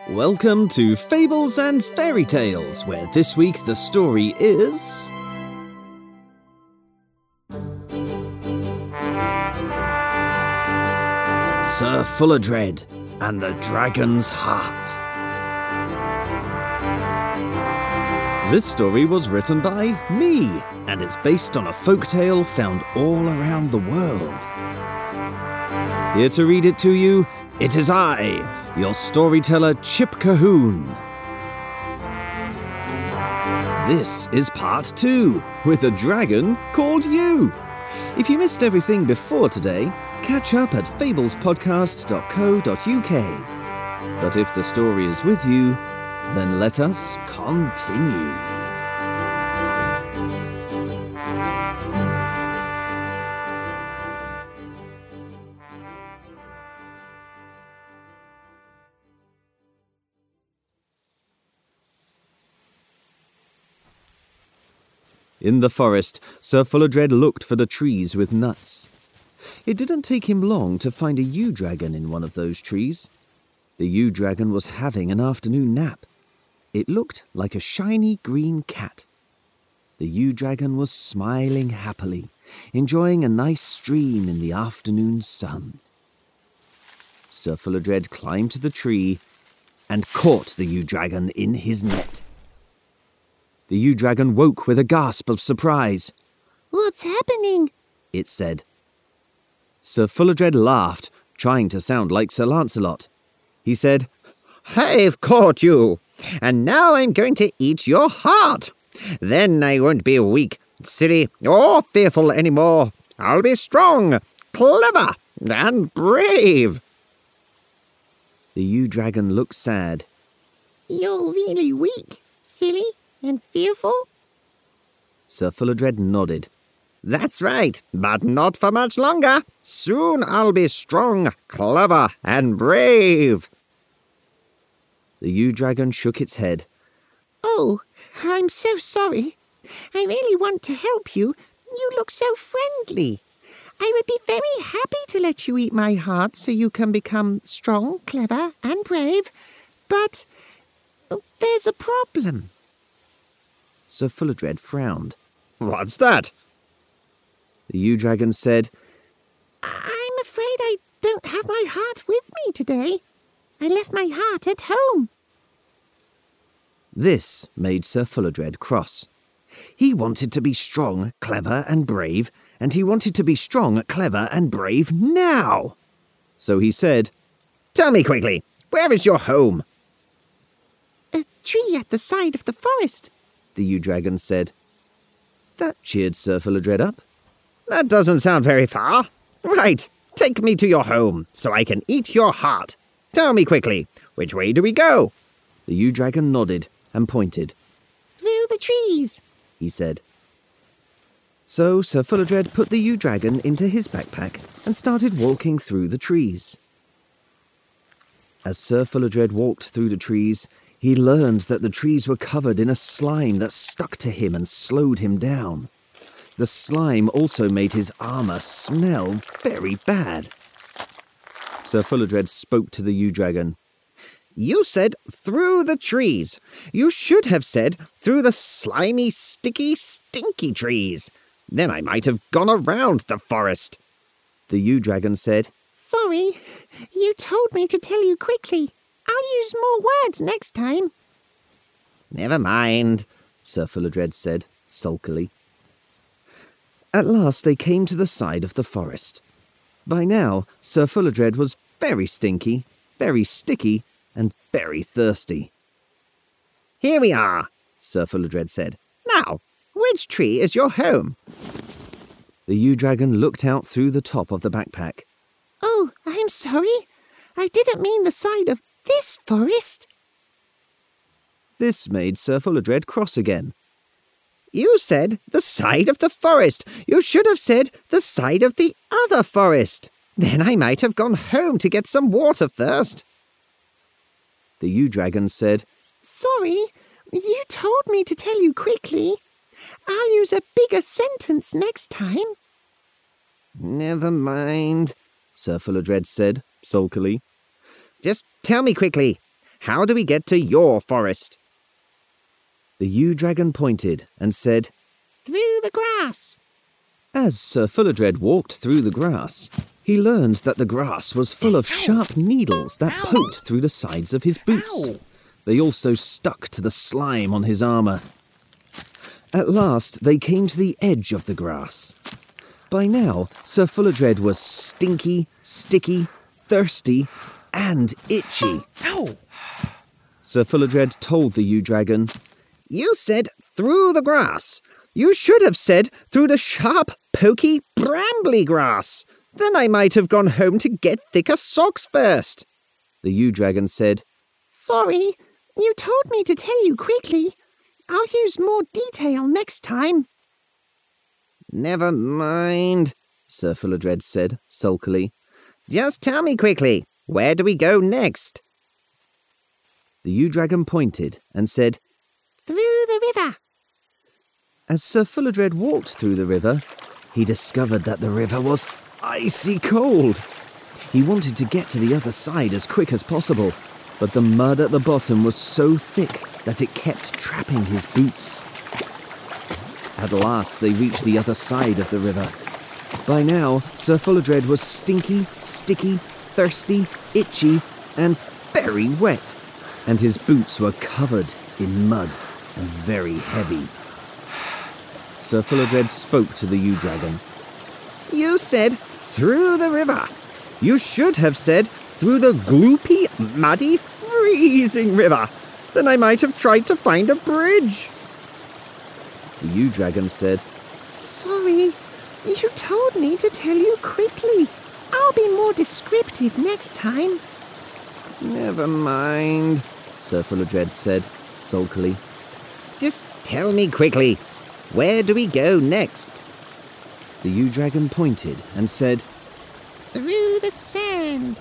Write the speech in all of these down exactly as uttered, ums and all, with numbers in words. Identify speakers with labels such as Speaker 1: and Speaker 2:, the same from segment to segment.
Speaker 1: Welcome to Fables and Fairy Tales, where this week the story is... Sir Fullerdread and the Dragon's Heart. This story was written by me, and it's based on a folktale found all around the world. Here to read it to you, it is I, your storyteller Chip Cahoon. This is part two, with a dragon called you. If you missed everything before today, catch up at fables podcast dot co dot uk. But if the story is with you, then let us continue. In the forest, Sir Fullerdread looked for the trees with nuts. It didn't take him long to find a yew-dragon in one of those trees. The yew-dragon was having an afternoon nap. It looked like a shiny green cat. The yew-dragon was smiling happily, enjoying a nice stream in the afternoon sun. Sir Fullerdread climbed to the tree and caught the yew-dragon in his net. The yew-dragon woke with a gasp of surprise.
Speaker 2: "What's happening?"
Speaker 1: it said. Sir Fullerdread laughed, trying to sound like Sir Lancelot. He said,
Speaker 3: "I've caught you, and now I'm going to eat your heart. Then I won't be weak, silly, or fearful anymore. I'll be strong, clever, and brave."
Speaker 1: The yew-dragon looked sad.
Speaker 2: "You're really weak, silly, and fearful?"
Speaker 1: Sir Fullerdread nodded.
Speaker 3: "That's right, but not for much longer. Soon I'll be strong, clever, and brave."
Speaker 1: The yew-dragon shook its head.
Speaker 2: "Oh, I'm so sorry. I really want to help you. You look so friendly. I would be very happy to let you eat my heart so you can become strong, clever, and brave. But there's a problem."
Speaker 1: Sir Fullerdread frowned.
Speaker 3: "What's that?"
Speaker 1: The yew-dragon said,
Speaker 2: "I'm afraid I don't have my heart with me today. I left my heart at home."
Speaker 1: This made Sir Fullerdread cross. He wanted to be strong, clever, and brave, and he wanted to be strong, clever, and brave now. So he said,
Speaker 3: "Tell me quickly, where is your home?"
Speaker 2: "A tree at the side of the forest,"
Speaker 1: the yew-dragon said. That cheered Sir Fullerdread up.
Speaker 3: "That doesn't sound very far. Right, take me to your home, so I can eat your heart. Tell me quickly, which way do we go?"
Speaker 1: The yew-dragon nodded and pointed.
Speaker 2: "Through the trees,"
Speaker 1: he said. So Sir Fullerdread put the yew-dragon into his backpack and started walking through the trees. As Sir Fullerdread walked through the trees, he learned that the trees were covered in a slime that stuck to him and slowed him down. The slime also made his armour smell very bad. Sir Fullerdread spoke to the yew-dragon.
Speaker 3: "You said through the trees. You should have said through the slimy, sticky, stinky trees. Then I might have gone around the forest."
Speaker 1: The yew-dragon said,
Speaker 2: "Sorry, you told me to tell you quickly. I'll use more words next time."
Speaker 3: "Never mind,"
Speaker 1: Sir Fullerdread said, sulkily. At last they came to the side of the forest. By now, Sir Fullerdread was very stinky, very sticky, and very thirsty.
Speaker 3: "Here we are,"
Speaker 1: Sir Fullerdread said.
Speaker 3: "Now, which tree is your home?"
Speaker 1: The yew-dragon looked out through the top of the backpack.
Speaker 2: "Oh, I'm sorry. I didn't mean the side of this forest."
Speaker 1: This made Sir Fullerdread cross again.
Speaker 3: "You said the side of the forest. You should have said the side of the other forest. Then I might have gone home to get some water first."
Speaker 1: The yew-dragon said,
Speaker 2: "Sorry, you told me to tell you quickly. I'll use a bigger sentence next time."
Speaker 3: "Never mind,"
Speaker 1: Sir Fullerdread said, sulkily.
Speaker 3: "Just tell me quickly, How do we get to your forest?
Speaker 1: The yew-dragon pointed and said,
Speaker 2: Through the grass.
Speaker 1: As Sir Fullodred walked through the grass, he learned that the grass was full of sharp needles that poked through the sides of his boots.
Speaker 2: Ow.
Speaker 1: They also stuck to the slime on his armour. At last they came to the edge of the grass. By now, Sir Fullodred was stinky, sticky, thirsty, and itchy.
Speaker 2: Ow.
Speaker 1: Sir Fullodred told the yew-dragon,
Speaker 3: You said through the grass. You should have said through the sharp, pokey, brambly grass. Then I might have gone home to get thicker socks first.
Speaker 1: The yew-dragon said,
Speaker 2: Sorry, you told me to tell you quickly. I'll use more detail next time.
Speaker 3: Never mind, Sir Fullodred said sulkily. Just tell me quickly, where do we go next?
Speaker 1: The yew-dragon pointed and said,
Speaker 2: Through the river.
Speaker 1: As Sir Fullodred walked through the river, he discovered that the river was icy cold. He wanted to get to the other side as quick as possible, but the mud at the bottom was so thick that it kept trapping his boots. At last they reached the other side of the river. By now, Sir Fullodred was stinky, sticky, thirsty, itchy, and very wet, and his boots were covered in mud and very heavy. Sir Fullodred spoke to the yew-dragon.
Speaker 3: You said through the river. You should have said through the gloopy, muddy, freezing river. Then I might have tried to find a bridge.
Speaker 1: The yew-dragon said,
Speaker 2: Sorry, you told me to tell you quickly. I'll be more descriptive next time.
Speaker 3: Never mind,
Speaker 1: Sir Fullodred said sulkily.
Speaker 3: Just tell me quickly, where do we go next?
Speaker 1: The yew-dragon pointed and said,
Speaker 2: Through the sand.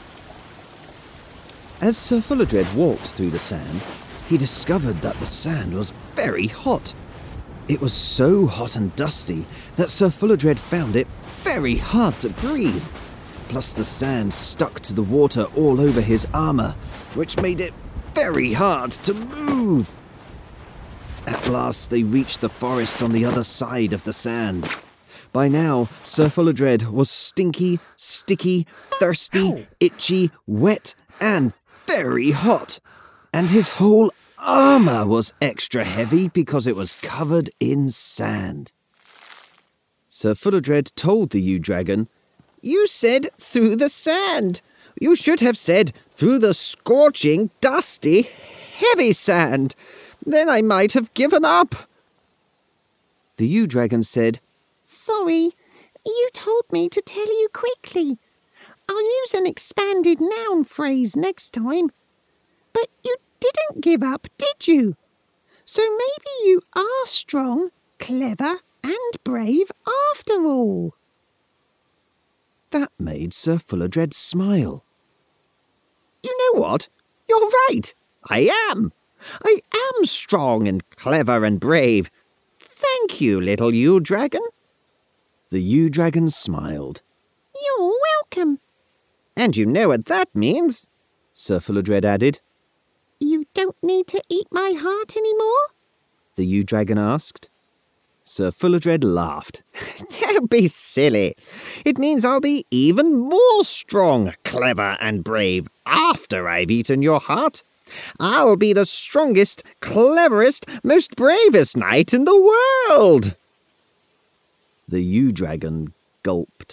Speaker 1: As Sir Fullodred walked through the sand, he discovered that the sand was very hot. It was so hot and dusty that Sir Fullodred found it very hard to breathe. Plus the sand stuck to the water all over his armour, which made it very hard to move. At last they reached the forest on the other side of the sand. By now, Sir Fullodred was stinky, sticky, thirsty,
Speaker 2: Ow.
Speaker 1: itchy, wet, and very hot. And his whole armour was extra heavy because it was covered in sand. Sir Fullodred told the yew-dragon,
Speaker 3: You said through the sand. You should have said through the scorching, dusty, heavy sand. Then I might have given up.
Speaker 1: The yew-dragon said,
Speaker 2: Sorry, you told me to tell you quickly. I'll use an expanded noun phrase next time. But you didn't give up, did you? So maybe you are strong, clever, and brave after all.
Speaker 1: That made Sir Fullodred smile.
Speaker 3: You know what? You're right. I am. I am strong and clever and brave. Thank you, little yew-dragon.
Speaker 1: The yew-dragon smiled.
Speaker 2: You're welcome.
Speaker 3: And you know what that means?
Speaker 1: Sir Fullodred added.
Speaker 2: You don't need to eat my heart anymore?
Speaker 1: The yew-dragon asked. Sir Fullodred laughed.
Speaker 3: Don't be silly. It means I'll be even more strong, clever, and brave after I've eaten your heart. I'll be the strongest, cleverest, most bravest knight in the world.
Speaker 1: The yew-dragon gulped.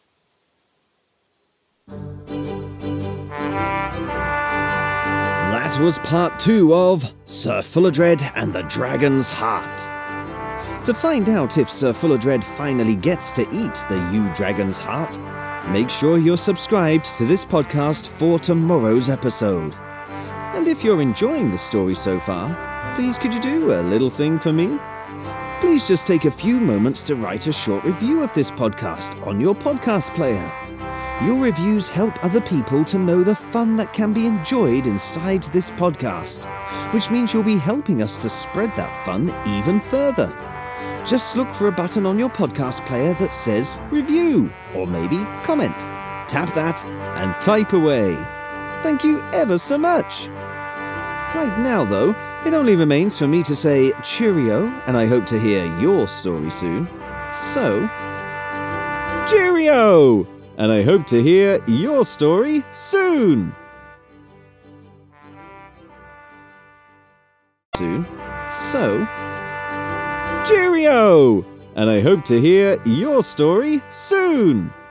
Speaker 1: That was part two of Sir Fullodred and the Dragon's Heart. To find out if Sir Fullodred finally gets to eat the yew-dragon's heart, make sure you're subscribed to this podcast for tomorrow's episode. And if you're enjoying the story so far, please could you do a little thing for me? Please just take a few moments to write a short review of this podcast on your podcast player. Your reviews help other people to know the fun that can be enjoyed inside this podcast, which means you'll be helping us to spread that fun even further. Just look for a button on your podcast player that says review, or maybe comment. Tap that and type away. Thank you ever so much. Right now, though, it only remains for me to say cheerio, and I hope to hear your story soon. So, cheerio! And I hope to hear your story soon. Soon. So, cheerio! And I hope to hear your story soon.